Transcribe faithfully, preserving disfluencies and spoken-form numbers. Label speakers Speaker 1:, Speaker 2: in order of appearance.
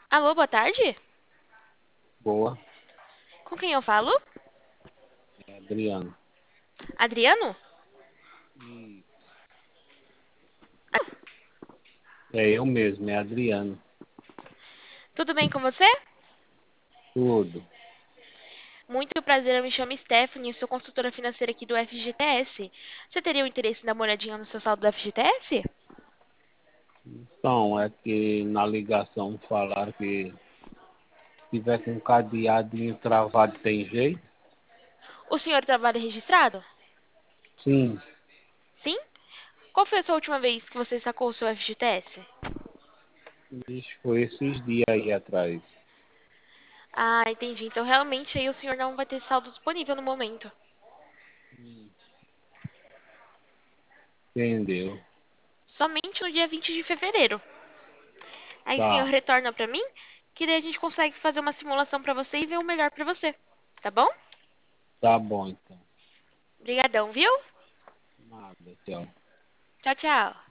Speaker 1: Alô, boa tarde?
Speaker 2: Boa,
Speaker 1: Com quem eu falo?
Speaker 2: é Adriano.
Speaker 1: Adriano?
Speaker 2: Isso. É eu mesmo, é Adriano.
Speaker 1: Tudo bem com você?
Speaker 2: Tudo.
Speaker 1: Muito prazer, eu me chamo Stephanie, sou consultora financeira aqui do F G T S. Você teria o interesse em dar uma olhadinha no seu saldo do F G T S?
Speaker 2: Então, é que na ligação falaram que se tiver com cadeadinho travado tem jeito?
Speaker 1: O senhor trabalha registrado?
Speaker 2: Sim,
Speaker 1: Sim? Qual foi a sua última vez que você sacou o seu F G T S?
Speaker 2: isso foi esses dias aí atrás.
Speaker 1: Ah, entendi. Então realmente aí o senhor não vai ter saldo disponível no momento.
Speaker 2: Hum, Entendeu?
Speaker 1: Somente no dia vinte de fevereiro. Aí o senhor
Speaker 2: Tá,
Speaker 1: retorna pra mim, que daí a gente consegue fazer uma simulação pra você e ver o melhor pra você. Tá bom?
Speaker 2: tá bom então.
Speaker 1: Obrigadão, viu?
Speaker 2: Nada, tchau.
Speaker 1: Tchau, tchau.